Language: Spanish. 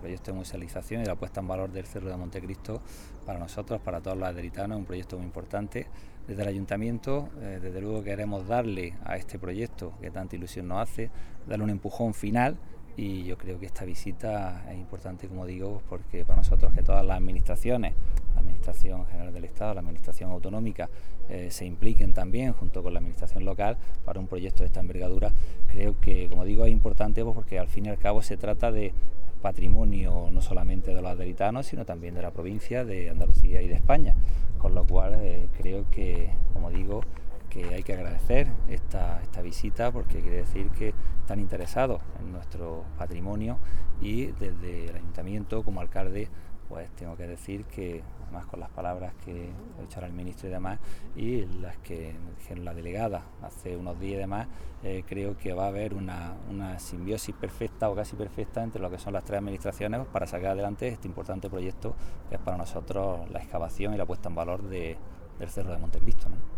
proyecto de musealización y la puesta en valor del Cerro de Montecristo para nosotros, para todos los aderitanos, es un proyecto muy importante. Desde el Ayuntamiento, desde luego queremos darle a este proyecto que tanta ilusión nos hace, darle un empujón final. Y yo creo que esta visita es importante, como digo, porque para nosotros que todas las administraciones, la Administración General del Estado, la Administración Autonómica, se impliquen también junto con la Administración local para un proyecto de esta envergadura, creo que, como digo, es importante porque al fin y al cabo se trata de patrimonio no solamente de los aderitanos, sino también de la provincia, de Andalucía y de España, con lo cual creo que, como digo, que hay que agradecer esta visita porque quiere decir que están interesados en nuestro patrimonio y desde el Ayuntamiento como alcalde pues tengo que decir que además con las palabras que he dicho ahora el ministro y demás y las que me dijeron la delegada hace unos días y demás, creo que va a haber una simbiosis perfecta o casi perfecta entre lo que son las tres administraciones para sacar adelante este importante proyecto que es para nosotros la excavación y la puesta en valor del Cerro de Montecristo, ¿no?